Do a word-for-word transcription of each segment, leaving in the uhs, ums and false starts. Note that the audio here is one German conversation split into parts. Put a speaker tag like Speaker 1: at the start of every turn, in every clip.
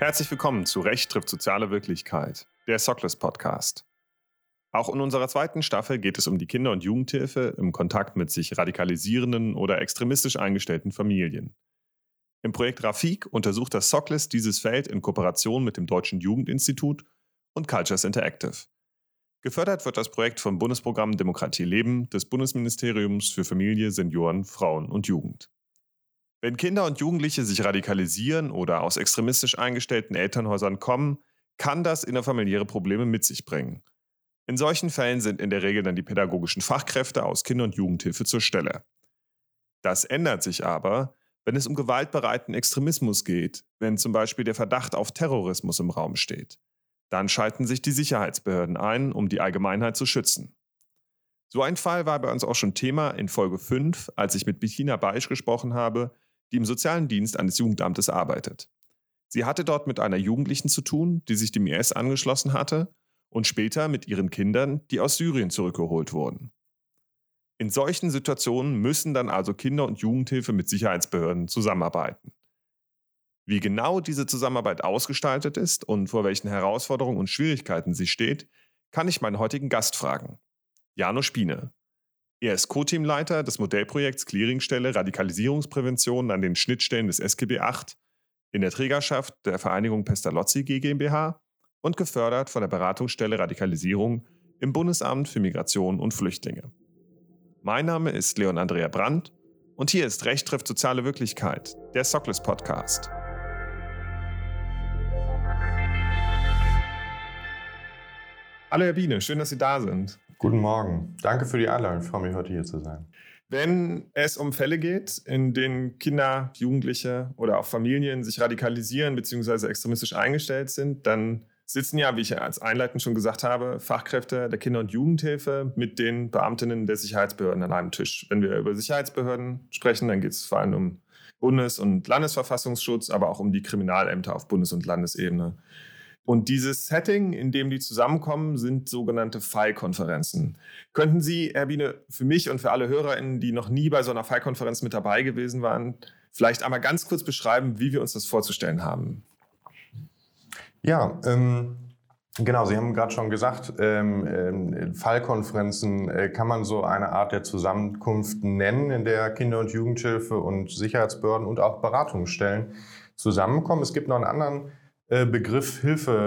Speaker 1: Herzlich willkommen zu Recht trifft soziale Wirklichkeit, der Socles Podcast. Auch in unserer zweiten Staffel geht es um die Kinder- und Jugendhilfe im Kontakt mit sich radikalisierenden oder extremistisch eingestellten Familien. Im Projekt Rafik untersucht das Socles dieses Feld in Kooperation mit dem Deutschen Jugendinstitut und Cultures Interactive. Gefördert wird das Projekt vom Bundesprogramm Demokratie Leben des Bundesministeriums für Familie, Senioren, Frauen und Jugend. Wenn Kinder und Jugendliche sich radikalisieren oder aus extremistisch eingestellten Elternhäusern kommen, kann das innerfamiliäre Probleme mit sich bringen. In solchen Fällen sind in der Regel dann die pädagogischen Fachkräfte aus Kinder- und Jugendhilfe zur Stelle. Das ändert sich aber, wenn es um gewaltbereiten Extremismus geht, wenn zum Beispiel der Verdacht auf Terrorismus im Raum steht. Dann schalten sich die Sicherheitsbehörden ein, um die Allgemeinheit zu schützen. So ein Fall war bei uns auch schon Thema in Folge fünf, als ich mit Bettina Beisch gesprochen habe, die im sozialen Dienst eines Jugendamtes arbeitet. Sie hatte dort mit einer Jugendlichen zu tun, die sich dem I S angeschlossen hatte und später mit ihren Kindern, die aus Syrien zurückgeholt wurden. In solchen Situationen müssen dann also Kinder- und Jugendhilfe mit Sicherheitsbehörden zusammenarbeiten. Wie genau diese Zusammenarbeit ausgestaltet ist und vor welchen Herausforderungen und Schwierigkeiten sie steht, kann ich meinen heutigen Gast fragen. Jano Spine. Er ist Co-Teamleiter des Modellprojekts Clearingstelle Radikalisierungsprävention an den Schnittstellen des S G B acht in der Trägerschaft der Vereinigung Pestalozzi GmbH und gefördert von der Beratungsstelle Radikalisierung im Bundesamt für Migration und Flüchtlinge. Mein Name ist Leon Andrea Brandt und hier ist Recht trifft soziale Wirklichkeit, der Socles Podcast. Hallo Herr Biene, schön, dass Sie da sind.
Speaker 2: Guten Morgen. Danke für die Einladung. Ich freue mich, heute hier zu sein.
Speaker 1: Wenn es um Fälle geht, in denen Kinder, Jugendliche oder auch Familien sich radikalisieren bzw. extremistisch eingestellt sind, dann sitzen ja, wie ich ja als einleitend schon gesagt habe, Fachkräfte der Kinder- und Jugendhilfe mit den Beamtinnen der Sicherheitsbehörden an einem Tisch. Wenn wir über Sicherheitsbehörden sprechen, dann geht es vor allem um Bundes- und Landesverfassungsschutz, aber auch um die Kriminalämter auf Bundes- und Landesebene. Und dieses Setting, in dem die zusammenkommen, sind sogenannte Fallkonferenzen. Könnten Sie, Herr Biene, für mich und für alle HörerInnen, die noch nie bei so einer Fallkonferenz mit dabei gewesen waren, vielleicht einmal ganz kurz beschreiben, wie wir uns das vorzustellen haben?
Speaker 2: Ja, ähm, genau, Sie haben gerade schon gesagt, ähm, ähm, Fallkonferenzen äh, kann man so eine Art der Zusammenkunft nennen, in der Kinder- und Jugendhilfe und Sicherheitsbehörden und auch Beratungsstellen zusammenkommen. Es gibt noch einen anderen Begriff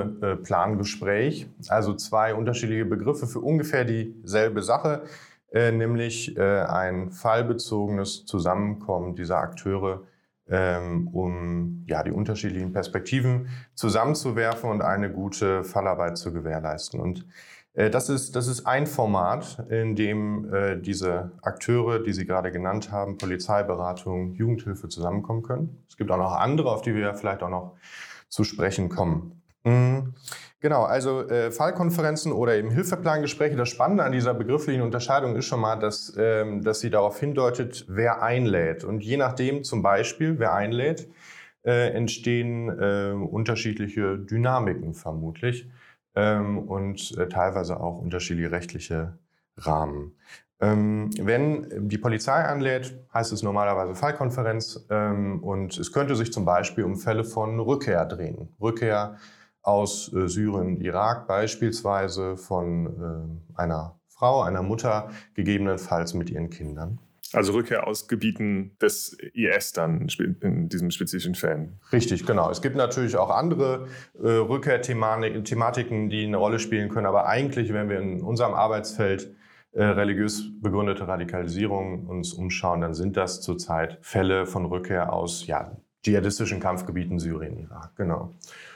Speaker 2: Hilfeplangespräch, also zwei unterschiedliche Begriffe für ungefähr dieselbe Sache, äh, nämlich äh, ein fallbezogenes Zusammenkommen dieser Akteure, ähm, um ja, die unterschiedlichen Perspektiven zusammenzuwerfen und eine gute Fallarbeit zu gewährleisten. Und äh, das ist, das ist ein Format, in dem äh, diese Akteure, die Sie gerade genannt haben, Polizeiberatung, Jugendhilfe zusammenkommen können. Es gibt auch noch andere, auf die wir vielleicht auch noch zu sprechen kommen. Mhm. Genau, also äh, Fallkonferenzen oder eben Hilfeplangespräche. Das Spannende an dieser begrifflichen Unterscheidung ist schon mal, dass, ähm, dass sie darauf hindeutet, wer einlädt. Und je nachdem zum Beispiel, wer einlädt, äh, entstehen äh, unterschiedliche Dynamiken vermutlich ähm, und äh, teilweise auch unterschiedliche rechtliche Rahmen. Ähm, wenn die Polizei einlädt, heißt es normalerweise Fallkonferenz ähm, und es könnte sich zum Beispiel um Fälle von Rückkehr drehen. Rückkehr aus äh, Syrien, Irak beispielsweise von äh, einer Frau, einer Mutter, gegebenenfalls mit ihren Kindern.
Speaker 1: Also Rückkehr aus Gebieten des I S dann in diesen spezifischen Fällen.
Speaker 2: Richtig, genau. Es gibt natürlich auch andere äh, Rückkehrthematiken, die eine Rolle spielen können, aber eigentlich, wenn wir in unserem Arbeitsfeld Äh, religiös begründete Radikalisierung uns umschauen, dann sind das zurzeit Fälle von Rückkehr aus ja, dschihadistischen Kampfgebieten Syrien, Irak. Genau.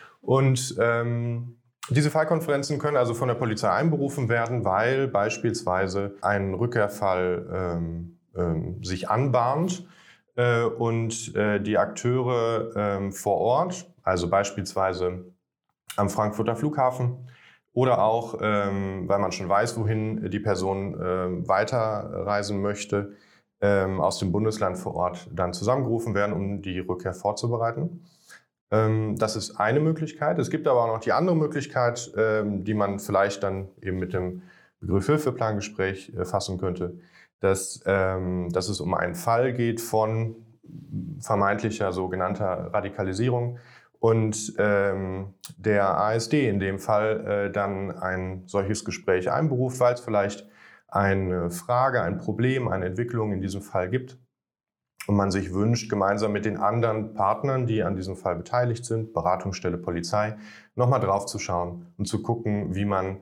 Speaker 2: Und ähm, diese Fallkonferenzen können also von der Polizei einberufen werden, weil beispielsweise ein Rückkehrfall ähm, ähm, sich anbahnt äh, und äh, die Akteure ähm, vor Ort, also beispielsweise am Frankfurter Flughafen, oder auch, ähm, weil man schon weiß, wohin die Person ähm, weiterreisen möchte, ähm, aus dem Bundesland vor Ort dann zusammengerufen werden, um die Rückkehr vorzubereiten. Ähm, das ist eine Möglichkeit. Es gibt aber auch noch die andere Möglichkeit, ähm, die man vielleicht dann eben mit dem Begriff Hilfeplangespräch äh, fassen könnte, dass, ähm, dass es um einen Fall geht von vermeintlicher sogenannter Radikalisierung und ähm, der A S D in dem Fall äh, dann ein solches Gespräch einberuft, weil es vielleicht eine Frage, ein Problem, eine Entwicklung in diesem Fall gibt und man sich wünscht, gemeinsam mit den anderen Partnern, die an diesem Fall beteiligt sind, Beratungsstelle, Polizei, nochmal drauf zu schauen und zu gucken, wie man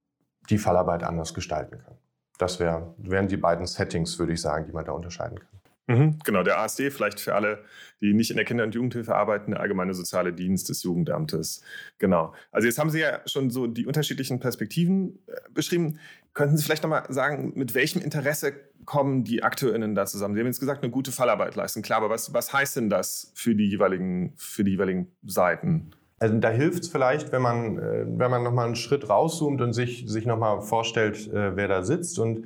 Speaker 2: die Fallarbeit anders gestalten kann. Das wär, wären die beiden Settings, würde ich sagen, die man da unterscheiden kann.
Speaker 1: Mhm, genau, der A S D, vielleicht für alle, die nicht in der Kinder- und Jugendhilfe arbeiten, der Allgemeine Soziale Dienst des Jugendamtes. Genau. Also jetzt haben Sie ja schon so die unterschiedlichen Perspektiven äh, beschrieben. Könnten Sie vielleicht nochmal sagen, mit welchem Interesse kommen die AkteurInnen da zusammen? Sie haben jetzt gesagt, eine gute Fallarbeit leisten. Klar, aber was, was heißt denn das für die jeweiligen, für die jeweiligen Seiten?
Speaker 2: Also da hilft es vielleicht, wenn man, äh, wenn man nochmal einen Schritt rauszoomt und sich, sich nochmal vorstellt, äh, wer da sitzt und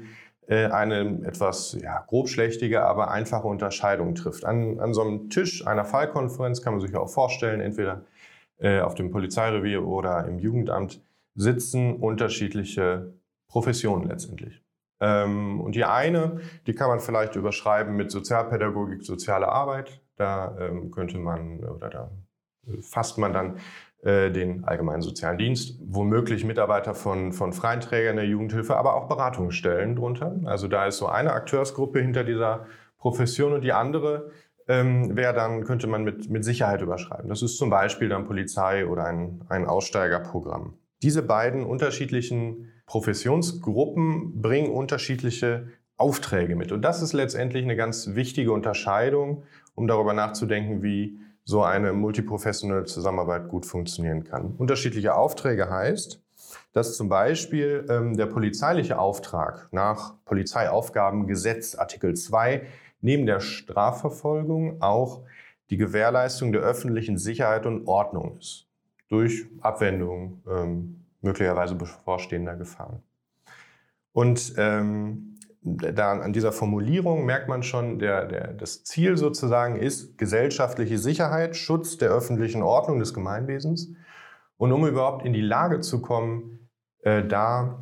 Speaker 2: eine etwas ja, grobschlächtige, aber einfache Unterscheidung trifft. An, an so einem Tisch einer Fallkonferenz kann man sich auch vorstellen, entweder äh, auf dem Polizeirevier oder im Jugendamt sitzen unterschiedliche Professionen letztendlich. Ähm, und die eine, die kann man vielleicht überschreiben mit Sozialpädagogik, soziale Arbeit. Da ähm, könnte man oder da fasst man dann den Allgemeinen Sozialen Dienst, womöglich Mitarbeiter von, von freien Trägern der Jugendhilfe, aber auch Beratungsstellen drunter. Also da ist so eine Akteursgruppe hinter dieser Profession und die andere ähm, wäre dann, könnte man mit, mit Sicherheit überschreiben. Das ist zum Beispiel dann Polizei oder ein, ein Aussteigerprogramm. Diese beiden unterschiedlichen Professionsgruppen bringen unterschiedliche Aufträge mit. Und das ist letztendlich eine ganz wichtige Unterscheidung, um darüber nachzudenken, wie so eine multiprofessionelle Zusammenarbeit gut funktionieren kann. Unterschiedliche Aufträge heißt, dass zum Beispiel ähm, der polizeiliche Auftrag nach Polizeiaufgabengesetz Artikel zwei neben der Strafverfolgung auch die Gewährleistung der öffentlichen Sicherheit und Ordnung ist, durch Abwendung ähm, möglicherweise bevorstehender Gefahren. Und ähm, Da an dieser Formulierung merkt man schon, der, der, das Ziel sozusagen ist gesellschaftliche Sicherheit, Schutz der öffentlichen Ordnung des Gemeinwesens. Und um überhaupt in die Lage zu kommen, äh, da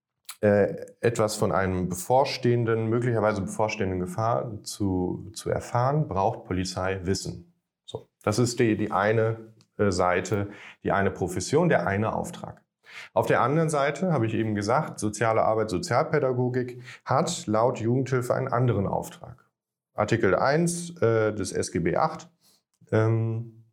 Speaker 2: äh, etwas von einem bevorstehenden, möglicherweise bevorstehenden Gefahr zu, zu erfahren, braucht Polizei Wissen. So, das ist die, die eine äh, Seite, die eine Profession, der eine Auftrag. Auf der anderen Seite, habe ich eben gesagt, soziale Arbeit, Sozialpädagogik hat laut Jugendhilfe einen anderen Auftrag. Artikel eins äh, des S G B acht ähm,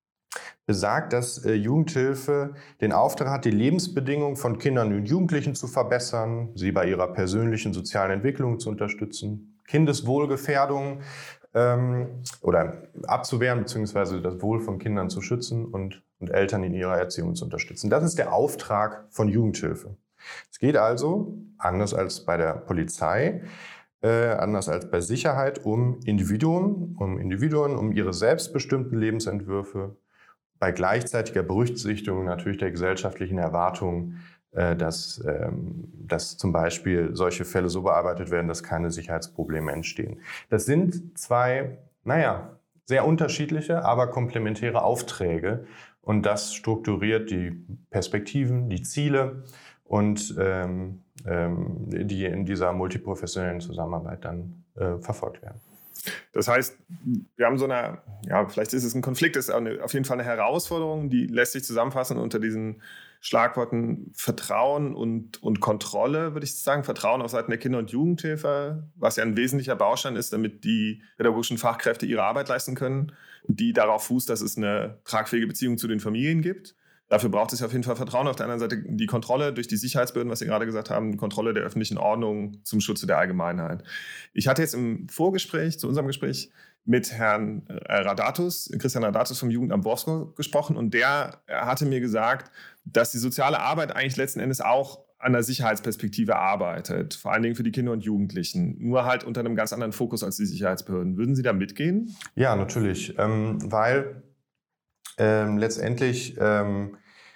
Speaker 2: besagt, dass äh, Jugendhilfe den Auftrag hat, die Lebensbedingungen von Kindern und Jugendlichen zu verbessern, sie bei ihrer persönlichen sozialen Entwicklung zu unterstützen, Kindeswohlgefährdung ähm, oder abzuwehren bzw. das Wohl von Kindern zu schützen und und Eltern in ihrer Erziehung zu unterstützen. Das ist der Auftrag von Jugendhilfe. Es geht also, anders als bei der Polizei, äh, anders als bei Sicherheit, um Individuen, um Individuen, um ihre selbstbestimmten Lebensentwürfe, bei gleichzeitiger Berücksichtigung natürlich der gesellschaftlichen Erwartungen, äh, dass, ähm, dass zum Beispiel solche Fälle so bearbeitet werden, dass keine Sicherheitsprobleme entstehen. Das sind zwei, naja, sehr unterschiedliche, aber komplementäre Aufträge. Und das strukturiert die Perspektiven, die Ziele und ähm, ähm, die in dieser multiprofessionellen Zusammenarbeit dann äh, verfolgt werden.
Speaker 1: Das heißt, wir haben so eine, ja, vielleicht ist es ein Konflikt, ist eine, auf jeden Fall eine Herausforderung, die lässt sich zusammenfassen unter diesen Schlagworten Vertrauen und, und Kontrolle, würde ich sagen. Vertrauen auf Seiten der Kinder- und Jugendhilfe, was ja ein wesentlicher Baustein ist, damit die pädagogischen Fachkräfte ihre Arbeit leisten können, die darauf fußt, dass es eine tragfähige Beziehung zu den Familien gibt. Dafür braucht es auf jeden Fall Vertrauen. Auf der anderen Seite die Kontrolle durch die Sicherheitsbehörden, was Sie gerade gesagt haben, Kontrolle der öffentlichen Ordnung zum Schutze der Allgemeinheit. Ich hatte jetzt im Vorgespräch, zu unserem Gespräch, mit Herrn Radatus, Christian Radatus vom Jugendamt Wolfsburg gesprochen und der hatte mir gesagt, dass die soziale Arbeit eigentlich letzten Endes auch an der Sicherheitsperspektive arbeitet, vor allen Dingen für die Kinder und Jugendlichen, nur halt unter einem ganz anderen Fokus als die Sicherheitsbehörden. Würden Sie da mitgehen?
Speaker 2: Ja, natürlich, ähm, weil ähm, letztendlich ähm,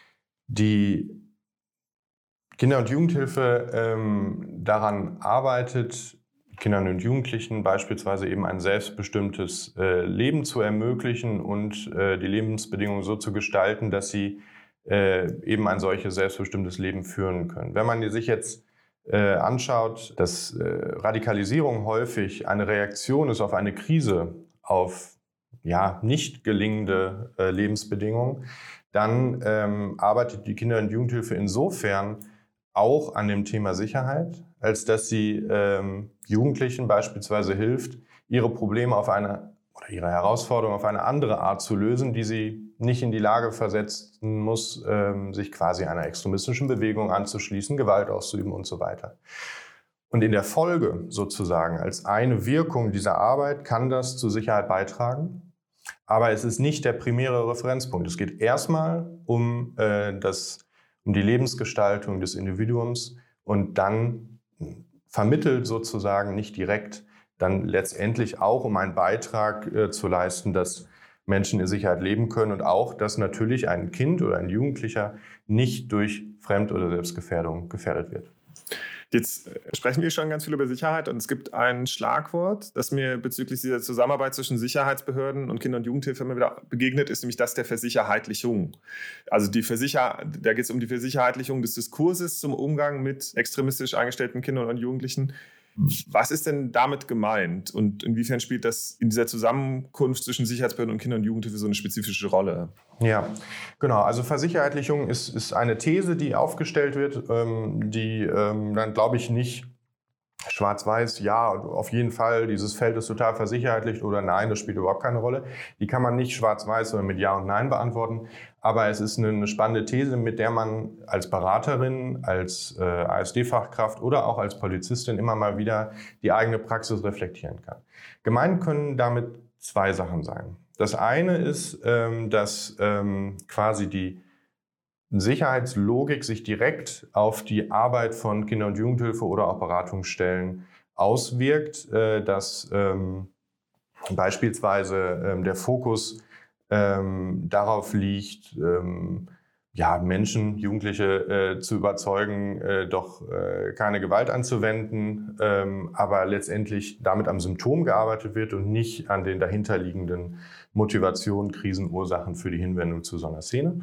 Speaker 2: die Kinder- und Jugendhilfe ähm, daran arbeitet, Kindern und Jugendlichen beispielsweise eben ein selbstbestimmtes äh, Leben zu ermöglichen und äh, die Lebensbedingungen so zu gestalten, dass sie äh, eben ein solches selbstbestimmtes Leben führen können. Wenn man sich jetzt äh, anschaut, dass äh, Radikalisierung häufig eine Reaktion ist auf eine Krise, auf ja, nicht gelingende äh, Lebensbedingungen, dann ähm, arbeitet die Kinder- und Jugendhilfe insofern auch an dem Thema Sicherheit, als dass sie ähm, Jugendlichen beispielsweise hilft, ihre Probleme auf eine oder ihre Herausforderungen auf eine andere Art zu lösen, die sie nicht in die Lage versetzen muss, ähm, sich quasi einer extremistischen Bewegung anzuschließen, Gewalt auszuüben und so weiter. Und in der Folge sozusagen als eine Wirkung dieser Arbeit kann das zur Sicherheit beitragen. Aber es ist nicht der primäre Referenzpunkt. Es geht erstmal um, äh, das, um die Lebensgestaltung des Individuums und dann vermittelt sozusagen nicht direkt dann letztendlich auch um einen Beitrag äh, zu leisten, dass Menschen in Sicherheit leben können und auch, dass natürlich ein Kind oder ein Jugendlicher nicht durch Fremd- oder Selbstgefährdung gefährdet wird.
Speaker 1: Jetzt sprechen wir schon ganz viel über Sicherheit und es gibt ein Schlagwort, das mir bezüglich dieser Zusammenarbeit zwischen Sicherheitsbehörden und Kinder- und Jugendhilfe immer wieder begegnet, ist nämlich das der Versicherheitlichung. Also die Versicher- da geht es um die Versicherheitlichung des Diskurses zum Umgang mit extremistisch eingestellten Kindern und Jugendlichen. Was ist denn damit gemeint und inwiefern spielt das in dieser Zusammenkunft zwischen Sicherheitsbehörden und Kinder- und Jugendhilfe so eine spezifische Rolle?
Speaker 2: Ja, genau. Also Versicherheitlichung ist, ist eine These, die aufgestellt wird, ähm, die ähm, dann, glaube ich, nicht schwarz-weiß, ja, auf jeden Fall, dieses Feld ist total versicherheitlicht oder nein, das spielt überhaupt keine Rolle. Die kann man nicht schwarz-weiß, sondern mit Ja und Nein beantworten. Aber es ist eine spannende These, mit der man als Beraterin, als äh, A S D-Fachkraft oder auch als Polizistin immer mal wieder die eigene Praxis reflektieren kann. Gemeint können damit zwei Sachen sein. Das eine ist, ähm, dass ähm, quasi die Sicherheitslogik sich direkt auf die Arbeit von Kinder- und Jugendhilfe oder auch Beratungsstellen auswirkt, äh, dass ähm, beispielsweise ähm, der Fokus ähm, darauf liegt, ähm, ja, Menschen, Jugendliche äh, zu überzeugen, äh, doch äh, keine Gewalt anzuwenden, ähm, aber letztendlich damit am Symptom gearbeitet wird und nicht an den dahinterliegenden Motivationen, Krisenursachen für die Hinwendung zu so einer Szene.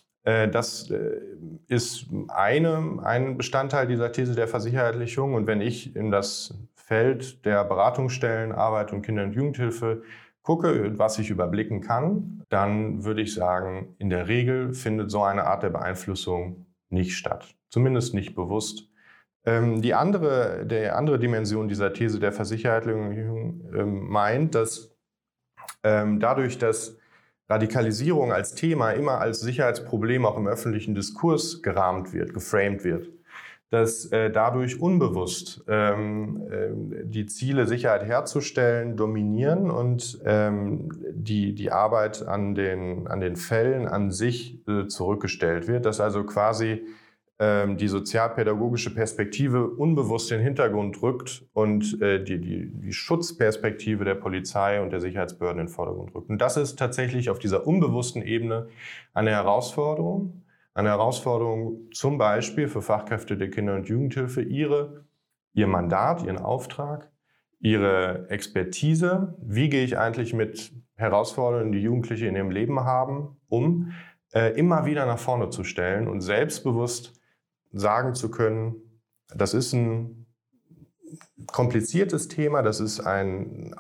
Speaker 2: Das ist eine, ein Bestandteil dieser These der Versicherheitlichung. Und wenn ich in das Feld der Beratungsstellen, Arbeit und Kinder- und Jugendhilfe gucke, was ich überblicken kann, dann würde ich sagen, in der Regel findet so eine Art der Beeinflussung nicht statt. Zumindest nicht bewusst. Die andere, die andere Dimension dieser These der Versicherheitlichung meint, dass dadurch, dass Radikalisierung als Thema immer als Sicherheitsproblem auch im öffentlichen Diskurs gerahmt wird, geframed wird, dass äh, dadurch unbewusst ähm, äh, die Ziele, Sicherheit herzustellen, dominieren und ähm, die, die Arbeit an den, an den Fällen an sich äh, zurückgestellt wird, dass also quasi ähm, die sozialpädagogische Perspektive unbewusst in den Hintergrund rückt und äh, die, die, die Schutzperspektive der Polizei und der Sicherheitsbehörden in den Vordergrund rückt. Und das ist tatsächlich auf dieser unbewussten Ebene eine Herausforderung, eine Herausforderung zum Beispiel für Fachkräfte der Kinder- und Jugendhilfe, ihre, ihr Mandat, ihren Auftrag, ihre Expertise, wie gehe ich eigentlich mit Herausforderungen, die Jugendliche in ihrem Leben haben, um, äh, immer wieder nach vorne zu stellen und selbstbewusst sagen zu können, das ist ein kompliziertes Thema, das ist ein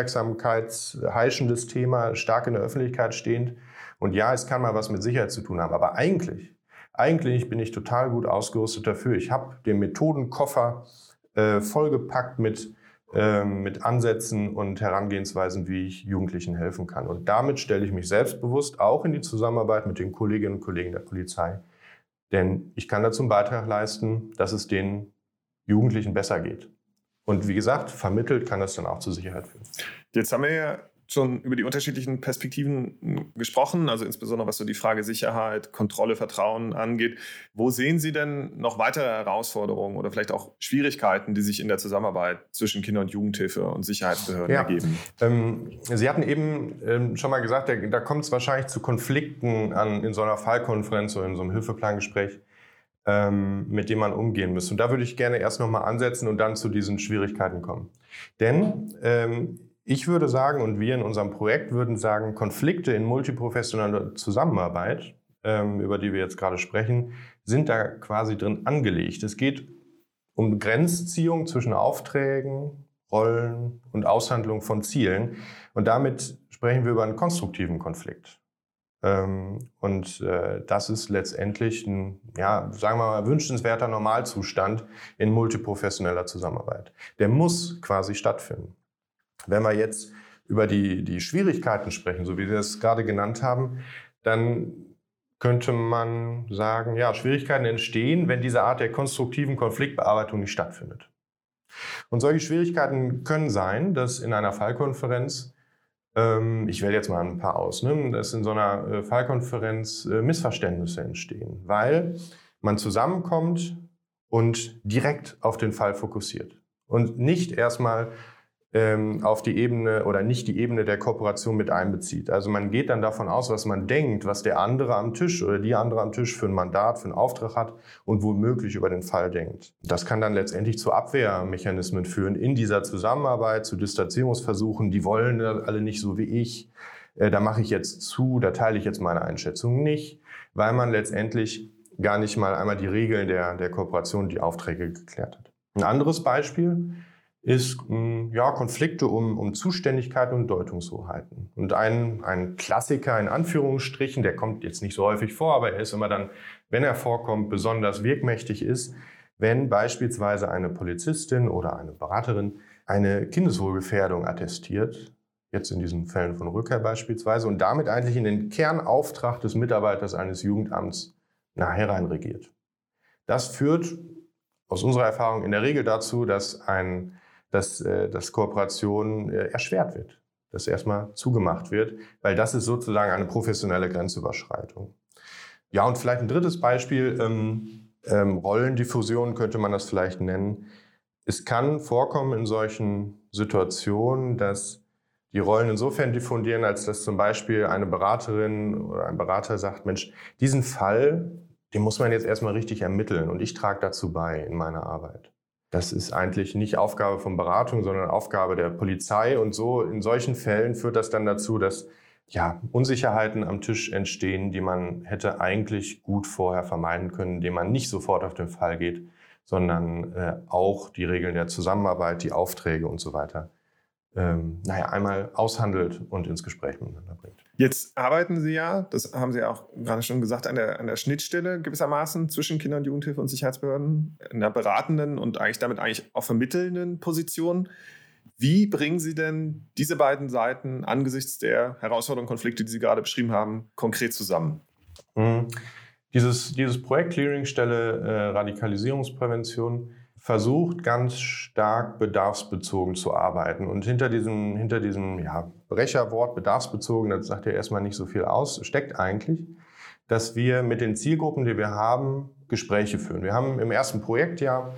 Speaker 2: aufmerksamkeitsheischendes Thema, stark in der Öffentlichkeit stehend. Und ja, es kann mal was mit Sicherheit zu tun haben, aber eigentlich, eigentlich bin ich total gut ausgerüstet dafür. Ich habe den Methodenkoffer äh, vollgepackt mit, äh, mit Ansätzen und Herangehensweisen, wie ich Jugendlichen helfen kann. Und damit stelle ich mich selbstbewusst auch in die Zusammenarbeit mit den Kolleginnen und Kollegen der Polizei. Denn ich kann dazu einen Beitrag leisten, dass es den Jugendlichen besser geht. Und wie gesagt, vermittelt kann das dann auch zur Sicherheit führen.
Speaker 1: Jetzt haben wir ja schon über die unterschiedlichen Perspektiven gesprochen, also insbesondere was so die Frage Sicherheit, Kontrolle, Vertrauen angeht. Wo sehen Sie denn noch weitere Herausforderungen oder vielleicht auch Schwierigkeiten, die sich in der Zusammenarbeit zwischen Kinder- und Jugendhilfe und Sicherheitsbehörden
Speaker 2: ja.
Speaker 1: ergeben?
Speaker 2: Ähm, Sie hatten eben ähm, schon mal gesagt, da, da kommt es wahrscheinlich zu Konflikten an, in so einer Fallkonferenz oder in so einem Hilfeplangespräch, ähm, mit dem man umgehen muss. Und da würde ich gerne erst noch mal ansetzen und dann zu diesen Schwierigkeiten kommen. Denn ähm, ich würde sagen, und wir in unserem Projekt würden sagen, Konflikte in multiprofessioneller Zusammenarbeit, ähm, über die wir jetzt gerade sprechen, sind da quasi drin angelegt. Es geht um Grenzziehung zwischen Aufträgen, Rollen und Aushandlung von Zielen. Und damit sprechen wir über einen konstruktiven Konflikt. Und das ist letztendlich ein, ja, sagen wir mal, wünschenswerter Normalzustand in multiprofessioneller Zusammenarbeit. Der muss quasi stattfinden. Wenn wir jetzt über die, die Schwierigkeiten sprechen, so wie wir es gerade genannt haben, dann könnte man sagen, ja, Schwierigkeiten entstehen, wenn diese Art der konstruktiven Konfliktbearbeitung nicht stattfindet. Und solche Schwierigkeiten können sein, dass in einer Fallkonferenz, ähm, ich wähle jetzt mal ein paar aus, ne, dass in so einer äh, Fallkonferenz äh, Missverständnisse entstehen, weil man zusammenkommt und direkt auf den Fall fokussiert und nicht erstmal ähm, auf die Ebene oder nicht die Ebene der Kooperation mit einbezieht. Also man geht dann davon aus, was man denkt, was der andere am Tisch oder die andere am Tisch für ein Mandat, für einen Auftrag hat und womöglich über den Fall denkt. Das kann dann letztendlich zu Abwehrmechanismen führen in dieser Zusammenarbeit, zu Distanzierungsversuchen. Die wollen alle nicht so wie ich. Äh, da mache ich jetzt zu, da teile ich jetzt meine Einschätzung nicht, weil man letztendlich gar nicht mal einmal die Regeln der, der Kooperation, die Aufträge geklärt hat. Ein anderes Beispiel ist ja, Konflikte um, um Zuständigkeiten und Deutungshoheiten. Und ein, ein Klassiker in Anführungsstrichen, der kommt jetzt nicht so häufig vor, aber er ist immer dann, wenn er vorkommt, besonders wirkmächtig ist, wenn beispielsweise eine Polizistin oder eine Beraterin eine Kindeswohlgefährdung attestiert, jetzt in diesen Fällen von Rückkehr beispielsweise, und damit eigentlich in den Kernauftrag des Mitarbeiters eines Jugendamts nachher reinregiert. Das führt aus unserer Erfahrung in der Regel dazu, dass ein dass, äh, dass Kooperation äh, erschwert wird, dass erstmal zugemacht wird, weil das ist sozusagen eine professionelle Grenzüberschreitung. Ja, und vielleicht ein drittes Beispiel, ähm, ähm, Rollendiffusion könnte man das vielleicht nennen. Es kann vorkommen in solchen Situationen, dass die Rollen insofern diffundieren, als dass zum Beispiel eine Beraterin oder ein Berater sagt, Mensch, diesen Fall, den muss man jetzt erstmal richtig ermitteln und ich trage dazu bei in meiner Arbeit. Das ist eigentlich nicht Aufgabe von Beratung, sondern Aufgabe der Polizei. Und so in solchen Fällen führt das dann dazu, dass ja, Unsicherheiten am Tisch entstehen, die man hätte eigentlich gut vorher vermeiden können, indem man nicht sofort auf den Fall geht, sondern äh, auch die Regeln der Zusammenarbeit, die Aufträge und so weiter ähm, naja, einmal aushandelt und ins Gespräch miteinander bringt.
Speaker 1: Jetzt arbeiten Sie ja, das haben Sie auch gerade schon gesagt, an der, an der Schnittstelle gewissermaßen zwischen Kinder- und Jugendhilfe und Sicherheitsbehörden, in der beratenden und eigentlich damit eigentlich auch vermittelnden Position. Wie bringen Sie denn diese beiden Seiten angesichts der Herausforderungen und Konflikte, die Sie gerade beschrieben haben, konkret zusammen?
Speaker 2: Mhm. Dieses, dieses Projekt Clearingstelle äh, Radikalisierungsprävention versucht ganz stark bedarfsbezogen zu arbeiten. Und hinter diesem, hinter diesem ja, Brecherwort bedarfsbezogen, das sagt ja erstmal nicht so viel aus, steckt eigentlich, dass wir mit den Zielgruppen, die wir haben, Gespräche führen. Wir haben im ersten Projektjahr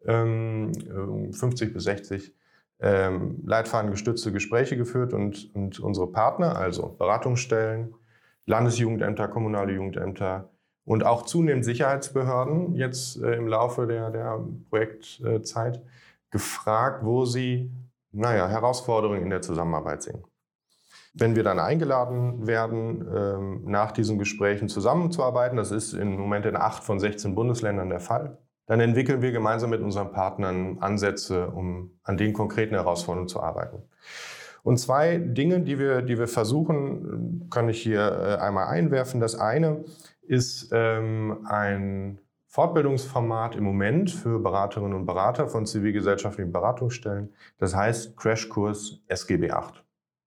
Speaker 2: ähm, fünfzig bis sechzig ähm, leitfadengestützte Gespräche geführt und, und unsere Partner, also Beratungsstellen, Landesjugendämter, kommunale Jugendämter, und auch zunehmend Sicherheitsbehörden jetzt äh, im Laufe der, der Projektzeit gefragt, wo sie naja, Herausforderungen in der Zusammenarbeit sehen. Wenn wir dann eingeladen werden, ähm, nach diesen Gesprächen zusammenzuarbeiten, das ist im Moment in acht von sechzehn Bundesländern der Fall, dann entwickeln wir gemeinsam mit unseren Partnern Ansätze, um an den konkreten Herausforderungen zu arbeiten. Und zwei Dinge, die wir, die wir versuchen, kann ich hier äh, einmal einwerfen. Das eine ist ähm, ein Fortbildungsformat im Moment für Beraterinnen und Berater von zivilgesellschaftlichen Beratungsstellen. Das heißt Crashkurs S G B acht.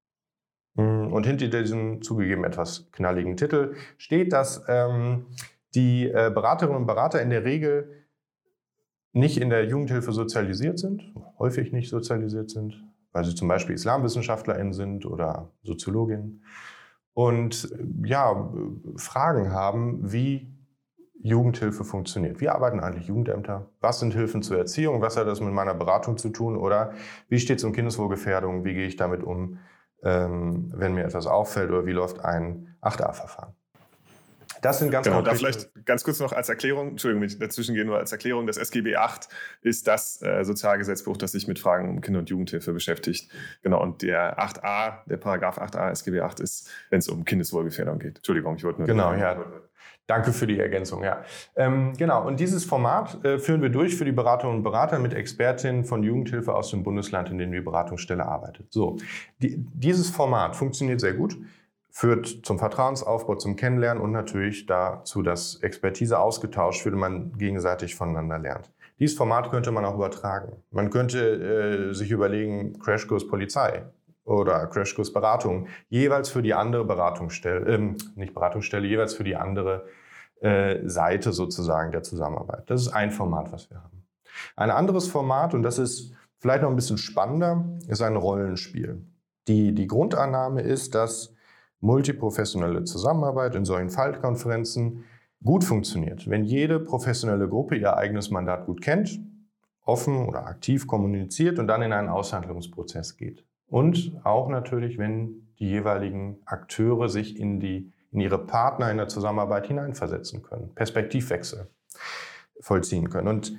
Speaker 2: Und hinter diesem zugegeben etwas knalligen Titel steht, dass ähm, die äh, Beraterinnen und Berater in der Regel nicht in der Jugendhilfe sozialisiert sind, häufig nicht sozialisiert sind, weil sie zum Beispiel IslamwissenschaftlerInnen sind oder Soziologinnen. Und ja, Fragen haben, wie Jugendhilfe funktioniert. Wie arbeiten eigentlich Jugendämter? Was sind Hilfen zur Erziehung? Was hat das mit meiner Beratung zu tun? Oder wie steht es um Kindeswohlgefährdung? Wie gehe ich damit um, ähm, wenn mir etwas auffällt? Oder wie läuft ein acht a-Verfahren? Das sind ganz
Speaker 1: genau, da vielleicht ganz kurz noch als Erklärung, Entschuldigung, wenn ich dazwischen gehe, nur als Erklärung, das S G B acht ist das äh, Sozialgesetzbuch, das sich mit Fragen um Kinder- und Jugendhilfe beschäftigt. Genau, und der acht a, der Paragraph acht a S G B acht ist, wenn es um Kindeswohlgefährdung geht. Entschuldigung, ich wollte nur...
Speaker 2: Genau, ja. Danke für die Ergänzung, ja. Ähm, genau, und dieses Format äh, führen wir durch für die Beraterinnen und Berater mit Expertinnen von Jugendhilfe aus dem Bundesland, in dem die Beratungsstelle arbeitet. So, die, dieses Format funktioniert sehr gut, führt zum Vertrauensaufbau, zum Kennenlernen und natürlich dazu, dass Expertise ausgetauscht wird und man gegenseitig voneinander lernt. Dieses Format könnte man auch übertragen. Man könnte äh, sich überlegen, Crashkurs Polizei oder Crashkurs Beratung, jeweils für die andere Beratungsstelle, äh, nicht Beratungsstelle, jeweils für die andere äh, Seite sozusagen der Zusammenarbeit. Das ist ein Format, was wir haben. Ein anderes Format, und das ist vielleicht noch ein bisschen spannender, ist ein Rollenspiel. Die, die Grundannahme ist, dass multiprofessionelle Zusammenarbeit in solchen Fallkonferenzen gut funktioniert, wenn jede professionelle Gruppe ihr eigenes Mandat gut kennt, offen oder aktiv kommuniziert und dann in einen Aushandlungsprozess geht. Und auch natürlich, wenn die jeweiligen Akteure sich in, die, in ihre Partner in der Zusammenarbeit hineinversetzen können, Perspektivwechsel vollziehen können. Und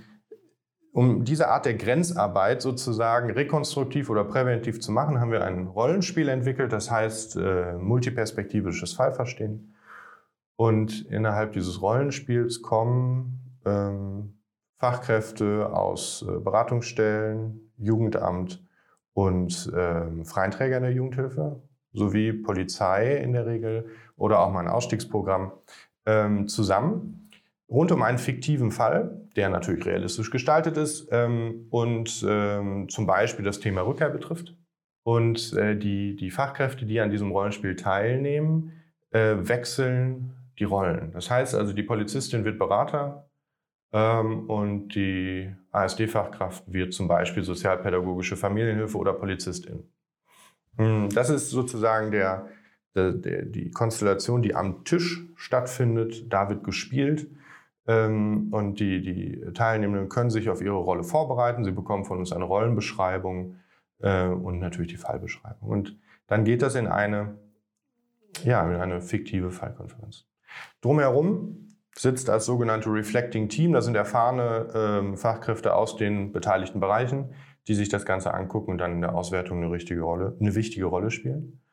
Speaker 2: um diese Art der Grenzarbeit sozusagen rekonstruktiv oder präventiv zu machen, haben wir ein Rollenspiel entwickelt, das heißt äh, multiperspektivisches Fallverstehen. Und innerhalb dieses Rollenspiels kommen ähm, Fachkräfte aus äh, Beratungsstellen, Jugendamt und ähm, freien Trägern der Jugendhilfe sowie Polizei in der Regel oder auch mal ein Ausstiegsprogramm ähm, zusammen. Rund um einen fiktiven Fall, der natürlich realistisch gestaltet ist ähm, und ähm, zum Beispiel das Thema Rückkehr betrifft. Und äh, die, die Fachkräfte, die an diesem Rollenspiel teilnehmen, äh, wechseln die Rollen. Das heißt also, die Polizistin wird Berater ähm, und die A S D-Fachkraft wird zum Beispiel sozialpädagogische Familienhilfe oder Polizistin. Das ist sozusagen der, der, der, die Konstellation, die am Tisch stattfindet. Da wird gespielt. Und die, die Teilnehmenden können sich auf ihre Rolle vorbereiten. Sie bekommen von uns eine Rollenbeschreibung äh, und natürlich die Fallbeschreibung. Und dann geht das in eine, ja, in eine fiktive Fallkonferenz. Drumherum sitzt als sogenannte Reflecting Team, das sind erfahrene äh, Fachkräfte aus den beteiligten Bereichen, die sich das Ganze angucken und dann in der Auswertung eine, richtige Rolle, eine wichtige Rolle spielen.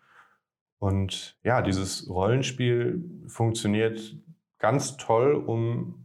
Speaker 2: Und ja, dieses Rollenspiel funktioniert ganz toll, um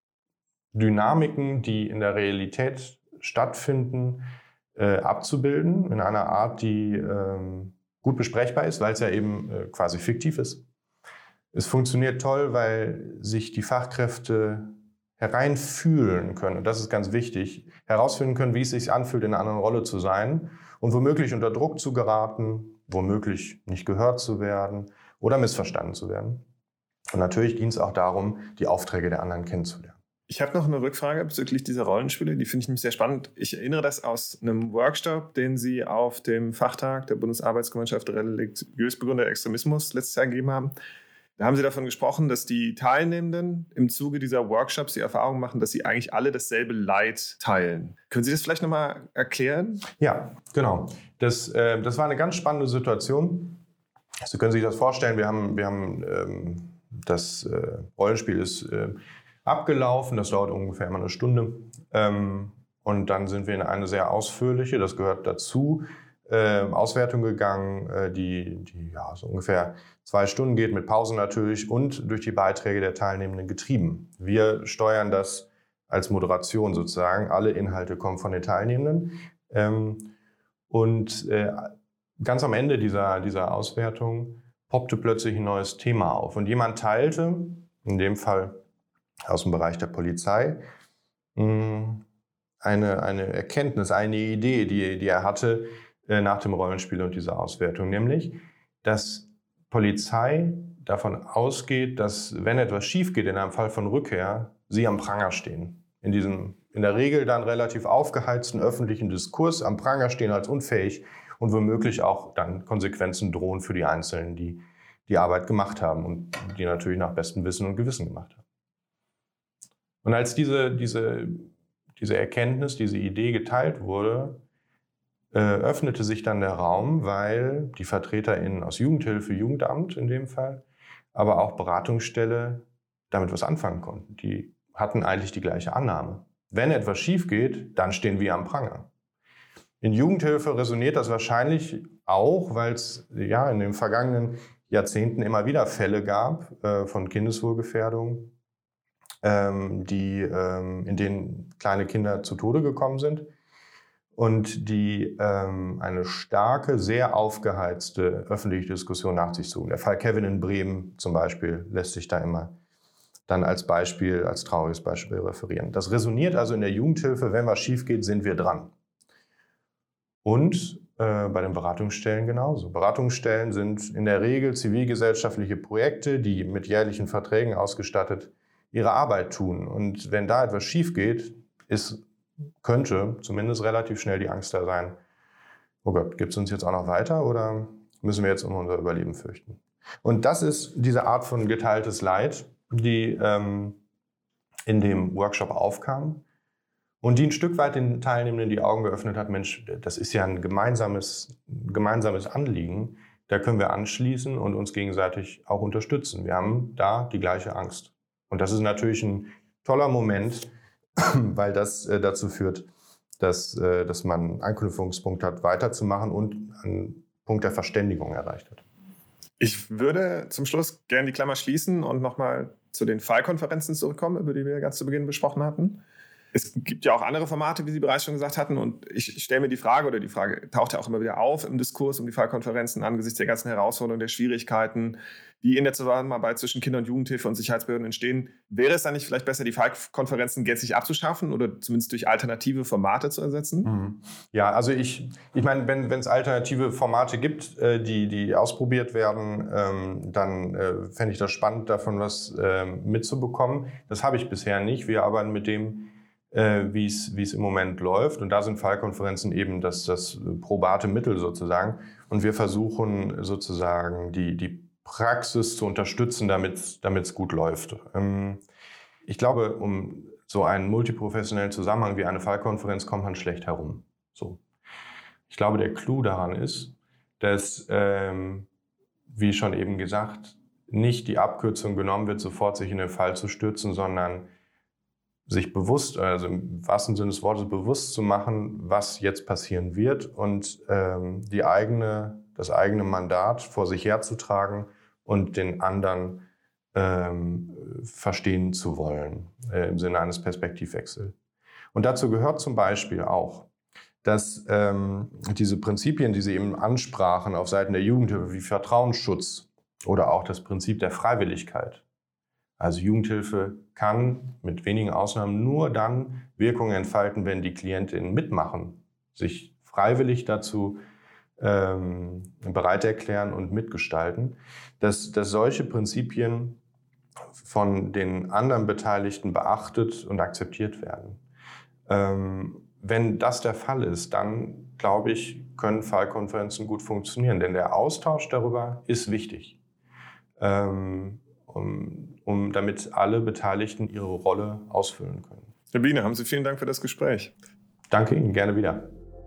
Speaker 2: Dynamiken, die in der Realität stattfinden, äh, abzubilden, in einer Art, die ähm, gut besprechbar ist, weil es ja eben äh, quasi fiktiv ist. Es funktioniert toll, weil sich die Fachkräfte hereinfühlen können, und das ist ganz wichtig, herausfinden können, wie es sich anfühlt, in einer anderen Rolle zu sein und womöglich unter Druck zu geraten, womöglich nicht gehört zu werden oder missverstanden zu werden. Und natürlich ging es auch darum, die Aufträge der anderen kennenzulernen.
Speaker 1: Ich habe noch eine Rückfrage bezüglich dieser Rollenspiele, die finde ich nämlich sehr spannend. Ich erinnere das aus einem Workshop, den Sie auf dem Fachtag der Bundesarbeitsgemeinschaft religiös begründeter Extremismus letztes Jahr gegeben haben. Da haben Sie davon gesprochen, dass die Teilnehmenden im Zuge dieser Workshops die Erfahrung machen, dass sie eigentlich alle dasselbe Leid teilen. Können Sie das vielleicht nochmal erklären?
Speaker 2: Ja, genau. Das, äh, das war eine ganz spannende Situation. Sie können sich das vorstellen, wir haben, wir haben ähm, das äh, Rollenspiel ist äh, abgelaufen, das dauert ungefähr immer eine Stunde. Ähm, und dann sind wir in eine sehr ausführliche, das gehört dazu, äh, Auswertung gegangen, äh, die, die ja, so ungefähr zwei Stunden geht, mit Pausen natürlich und durch die Beiträge der Teilnehmenden getrieben. Wir steuern das als Moderation sozusagen. Alle Inhalte kommen von den Teilnehmenden. Ähm, und äh, ganz am Ende dieser, dieser Auswertung poppte plötzlich ein neues Thema auf. Und jemand teilte, in dem Fall aus dem Bereich der Polizei, eine, eine Erkenntnis, eine Idee, die, die er hatte äh, nach dem Rollenspiel und dieser Auswertung, nämlich, dass Polizei davon ausgeht, dass, wenn etwas schief geht in einem Fall von Rückkehr, sie am Pranger stehen. In diesem in der Regel dann relativ aufgeheizten öffentlichen Diskurs am Pranger stehen als unfähig und womöglich auch dann Konsequenzen drohen für die Einzelnen, die die Arbeit gemacht haben und die natürlich nach bestem Wissen und Gewissen gemacht haben. Und als diese, diese, diese Erkenntnis, diese Idee geteilt wurde, äh, öffnete sich dann der Raum, weil die VertreterInnen aus Jugendhilfe, Jugendamt in dem Fall, aber auch Beratungsstelle damit was anfangen konnten. Die hatten eigentlich die gleiche Annahme. Wenn etwas schief geht, dann stehen wir am Pranger. In Jugendhilfe resoniert das wahrscheinlich auch, weil es ja in den vergangenen Jahrzehnten immer wieder Fälle gab äh, von Kindeswohlgefährdung, ähm, die, ähm, in denen kleine Kinder zu Tode gekommen sind und die ähm, eine starke, sehr aufgeheizte öffentliche Diskussion nach sich zogen. Der Fall Kevin in Bremen zum Beispiel lässt sich da immer dann als Beispiel, als trauriges Beispiel referieren. Das resoniert also in der Jugendhilfe, wenn was schief geht, sind wir dran. Und äh, bei den Beratungsstellen genauso. Beratungsstellen sind in der Regel zivilgesellschaftliche Projekte, die mit jährlichen Verträgen ausgestattet ihre Arbeit tun. Und wenn da etwas schief geht, ist, könnte zumindest relativ schnell die Angst da sein, oh Gott, gibt es uns jetzt auch noch weiter oder müssen wir jetzt um unser Überleben fürchten? Und das ist diese Art von geteiltes Leid, die ähm, in dem Workshop aufkam. Und die ein Stück weit den Teilnehmenden die Augen geöffnet hat, Mensch, das ist ja ein gemeinsames, gemeinsames Anliegen, da können wir anschließen und uns gegenseitig auch unterstützen. Wir haben da die gleiche Angst. Und das ist natürlich ein toller Moment, weil das äh, dazu führt, dass, äh, dass man einen Anknüpfungspunkt hat, weiterzumachen und einen Punkt der Verständigung erreicht hat.
Speaker 1: Ich würde zum Schluss gerne die Klammer schließen und nochmal zu den Fallkonferenzen zurückkommen, über die wir ganz zu Beginn besprochen hatten. Es gibt ja auch andere Formate, wie Sie bereits schon gesagt hatten. Und ich stelle mir die Frage, oder die Frage taucht ja auch immer wieder auf im Diskurs um die Fallkonferenzen angesichts der ganzen Herausforderungen, der Schwierigkeiten, die in der Zusammenarbeit zwischen Kinder- und Jugendhilfe und Sicherheitsbehörden entstehen. Wäre es dann nicht vielleicht besser, die Fallkonferenzen gänzlich abzuschaffen oder zumindest durch alternative Formate zu ersetzen?
Speaker 2: Mhm. Ja, also ich, ich meine, wenn es alternative Formate gibt, äh, die, die ausprobiert werden, ähm, dann äh, fände ich das spannend, davon was äh, mitzubekommen. Das habe ich bisher nicht. Wir arbeiten mit dem, äh, wie es wie es im Moment läuft. Und da sind Fallkonferenzen eben das, das probate Mittel sozusagen. Und wir versuchen sozusagen die, die Praxis zu unterstützen, damit es gut läuft. Ähm, ich glaube, um so einen multiprofessionellen Zusammenhang wie eine Fallkonferenz kommt man schlecht herum. So. Ich glaube, der Clou daran ist, dass, ähm, wie schon eben gesagt, nicht die Abkürzung genommen wird, sofort sich in den Fall zu stürzen, sondern sich bewusst, also im wahrsten Sinne des Wortes, bewusst zu machen, was jetzt passieren wird und ähm, die eigene, das eigene Mandat vor sich herzutragen und den anderen ähm, verstehen zu wollen, äh, im Sinne eines Perspektivwechsels. Und dazu gehört zum Beispiel auch, dass ähm, diese Prinzipien, die Sie eben ansprachen auf Seiten der Jugendhilfe, wie Vertrauensschutz oder auch das Prinzip der Freiwilligkeit. Also Jugendhilfe kann mit wenigen Ausnahmen nur dann Wirkung entfalten, wenn die Klientinnen mitmachen, sich freiwillig dazu ähm, bereit erklären und mitgestalten, dass, dass solche Prinzipien von den anderen Beteiligten beachtet und akzeptiert werden. Ähm, wenn das der Fall ist, dann, glaube ich, können Fallkonferenzen gut funktionieren, denn der Austausch darüber ist wichtig. Ähm, Um, um, damit alle Beteiligten ihre Rolle ausfüllen können.
Speaker 1: Herr Biene, haben Sie vielen Dank für das Gespräch.
Speaker 2: Danke Ihnen, gerne wieder.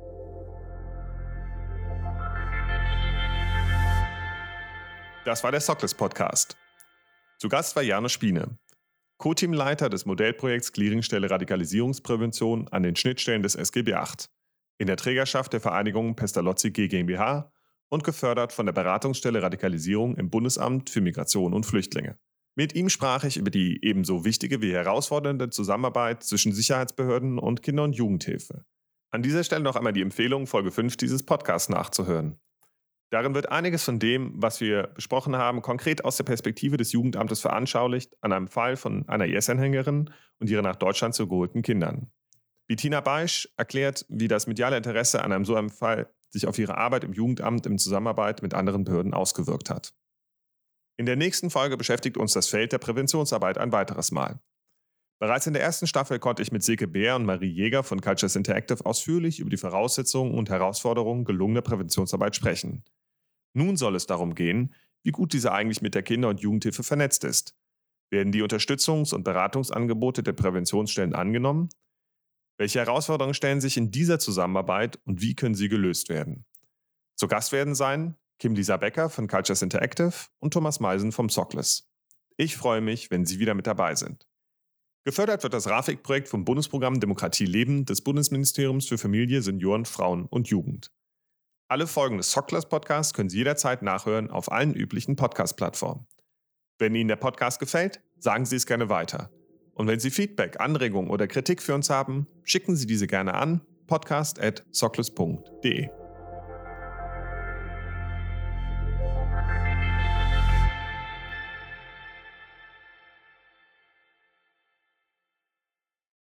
Speaker 1: Das war der Socles Podcast. Zu Gast war Janusz Biene, Co-Teamleiter des Modellprojekts Clearingstelle Radikalisierungsprävention an den Schnittstellen des S G B acht, in der Trägerschaft der Vereinigung Pestalozzi G GmbH und gefördert von der Beratungsstelle Radikalisierung im Bundesamt für Migration und Flüchtlinge. Mit ihm sprach ich über die ebenso wichtige wie herausfordernde Zusammenarbeit zwischen Sicherheitsbehörden und Kinder- und Jugendhilfe. An dieser Stelle noch einmal die Empfehlung, Folge fünf dieses Podcasts nachzuhören. Darin wird einiges von dem, was wir besprochen haben, konkret aus der Perspektive des Jugendamtes veranschaulicht, an einem Fall von einer I S-Anhängerin und ihren nach Deutschland zugeholten Kindern. Bettina Beisch erklärt, wie das mediale Interesse an einem so einem Fall sich auf ihre Arbeit im Jugendamt in Zusammenarbeit mit anderen Behörden ausgewirkt hat. In der nächsten Folge beschäftigt uns das Feld der Präventionsarbeit ein weiteres Mal. Bereits in der ersten Staffel konnte ich mit Silke Beer und Marie Jäger von Cultures Interactive ausführlich über die Voraussetzungen und Herausforderungen gelungener Präventionsarbeit sprechen. Nun soll es darum gehen, wie gut diese eigentlich mit der Kinder- und Jugendhilfe vernetzt ist. Werden die Unterstützungs- und Beratungsangebote der Präventionsstellen angenommen? Welche Herausforderungen stellen sich in dieser Zusammenarbeit und wie können sie gelöst werden? Zu Gast werden sein Kim-Lisa Becker von Cultures Interactive und Thomas Meisen vom Socles. Ich freue mich, wenn Sie wieder mit dabei sind. Gefördert wird das RAFIG-Projekt vom Bundesprogramm Demokratie leben des Bundesministeriums für Familie, Senioren, Frauen und Jugend. Alle Folgen des Socklers Podcasts können Sie jederzeit nachhören auf allen üblichen Podcast-Plattformen. Wenn Ihnen der Podcast gefällt, sagen Sie es gerne weiter. Und wenn Sie Feedback, Anregungen oder Kritik für uns haben, schicken Sie diese gerne an podcast at socklers punkt de.